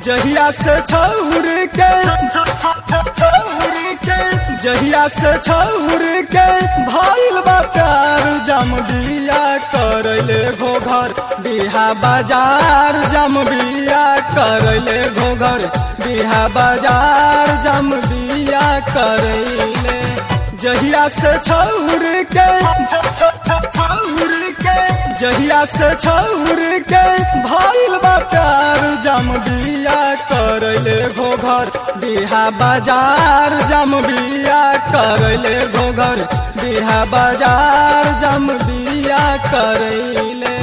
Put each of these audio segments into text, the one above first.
जहिया से छौर के जहिया से छौर के भइल बा प्यार जम बिया करैले घोघर बिहा बाजार जम बिया करैले घोघर बिहा बाजार जम बिया करैले जहिया से छौर के जहिया से छौर के भइल बा प्यार जम बिया करैले घोघर बिहा बाजार जम बिया करैले घोघर बिहा बाजार जम बिया करैले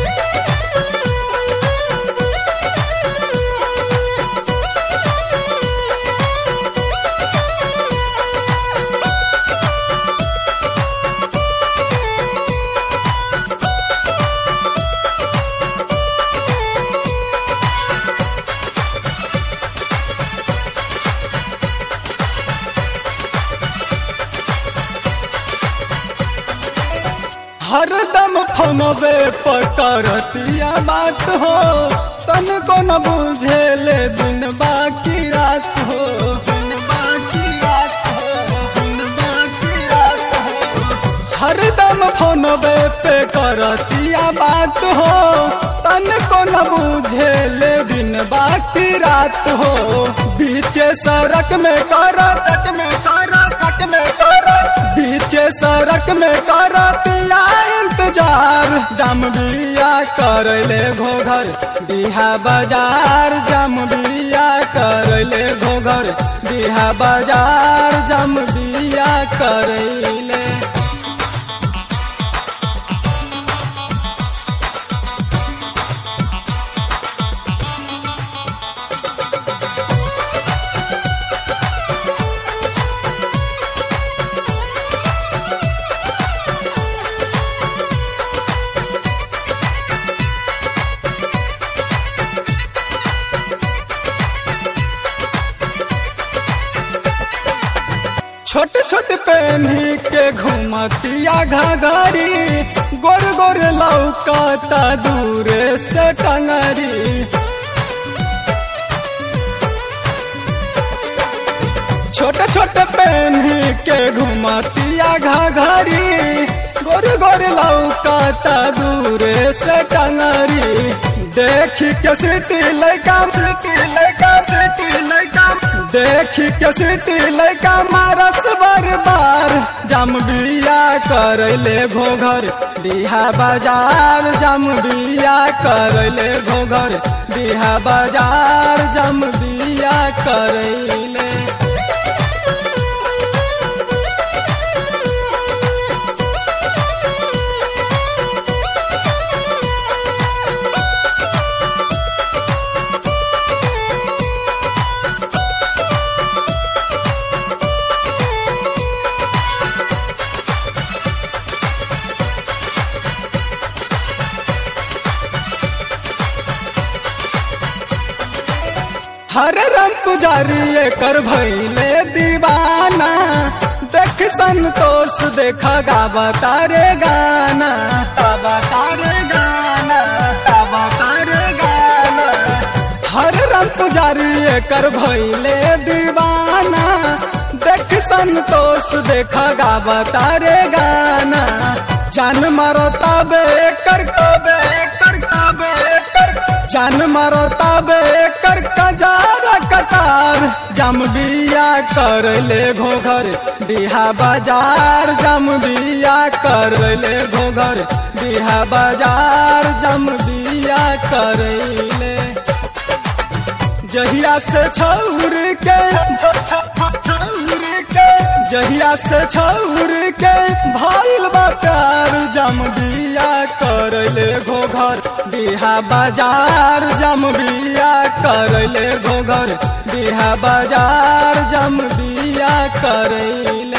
हरदम फोनबे पर करतिया बात हो तन को न बुझेले दिन बाकी रात हो दिन बाकी रात हो दिन बाकी रात हो हरदम फोनबे पे करतिया बात हो तन को न बुझेले दिन बाकी रात हो बीचे सड़क में करत बीचे सड़क में करतिया इंतजार जम बिया करैले घोघर बिहा बाजार जम बिया करैले घोघर बिहा बाजार जम बिया करैले छोटे छोटे पहनी के घूमतिया घाघरी गोर गोर लौकता दूर से टंगरी छोटे छोटे पहनी के घूमतिया घाघरी गोर गोर लौकता दूर से टंगरी देखी के सिटी लैका देखी के सिटी लैका मारस बार बार जम बिया करैले घोघर बिहा बाजार जम बिया करैले घोघर बिहा बाजार जम बिया करैले हर राम पुजारी कर भैले दीवाना देख संतोष देखा गावा तारे गाना गावा तारे गाना गावा तारे गाना हर राम पुजारी कर भैले दीवाना देख संतोष देखा गावा तारे गाना जान मारो तबे कर जान मारो तबे कर कजार कटार जम बिया करैले घोघर बिहा बाजार जम बिया करैले घोघर बिहा बाजार जम बिया करैले जहिया से छौर के जहिया से छौर के भइल बा प्यार जम बिया करैले घोघर बिहा बाजार जम बिया करैले घोघर बिहा बाजार जम बिया करैले